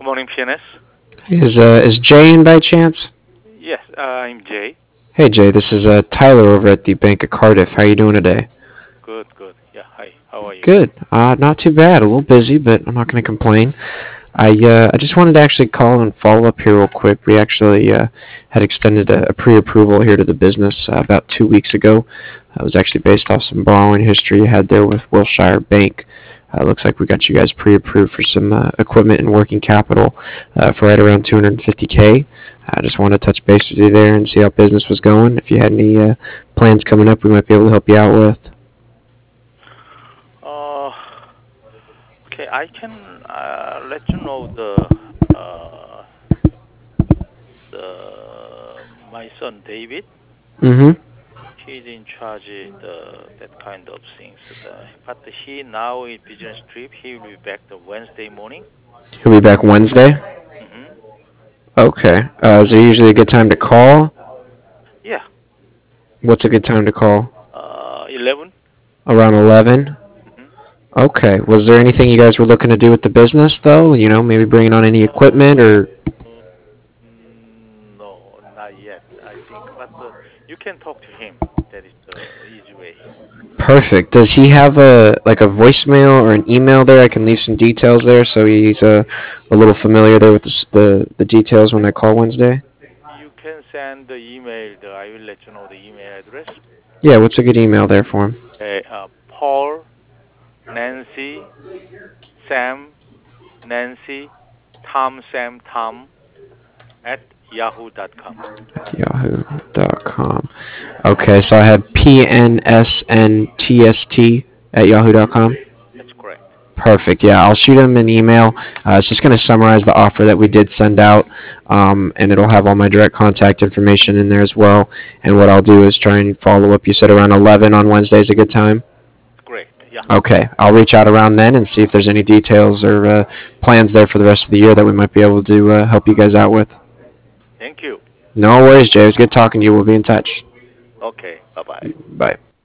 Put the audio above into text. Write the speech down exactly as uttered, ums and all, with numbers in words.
morning, P N S. Is uh is Jay in by chance? Yes, uh, I'm Jay. Hey Jay, this is uh Tyler over at the Bank of Cardiff. How you doing today? Good, good. Yeah, hi. How are you? Good. Uh, not too bad. A little busy, but I'm not going to complain. I uh I just wanted to actually call and follow up here real quick. We actually uh, had extended a, a pre-approval here to the business uh, about two weeks ago. Uh, it was actually based off some borrowing history you had there with Wilshire Bank. Uh, looks like we got you guys pre-approved for some uh, equipment and working capital uh, for right around two hundred fifty k. I just wanted to touch base with you there and see how business was going. If you had any uh, plans coming up, we might be able to help you out with. Uh, okay, I can uh, let you know the uh, the my son David. Mm-hmm. He's in charge of the that kind of things. The, but he now in business trip. He will be back the Wednesday morning. He'll be back Wednesday. Mm-hmm. Okay. Uh, is there usually a good time to call? Yeah. What's a good time to call? Uh, eleven. Around eleven? Mm-hmm. Okay. Was there anything you guys were looking to do with the business, though? You know, maybe bringing on any equipment or... Uh, mm, no, not yet. I think, but uh, you can talk to him. That is the easy way. Perfect. Does he have a like a voicemail or an email there? I can leave some details there so he's uh, a little familiar there with the, s- the the details when I call Wednesday. You can send the email. The, I will let you know the email address. Yeah, what's a good email there for him? Uh, uh, Paul, Nancy, Sam, Nancy, Tom, Sam, Tom at yahoo dot com. yahoo dot com. Okay, so I have P N S N T S T at yahoo dot com. That's correct. Perfect. Yeah, I'll shoot him an email. Uh, it's just going to summarize the offer that we did send out, um, and it'll have all my direct contact information in there as well. And what I'll do is try and follow up. You said around eleven on Wednesday is a good time? Great. Yeah. Okay, I'll reach out around then and see if there's any details or uh, plans there for the rest of the year that we might be able to uh, help you guys out with. Thank you. No worries, Jay. It was good talking to you. We'll be in touch. Okay. Bye bye. Bye.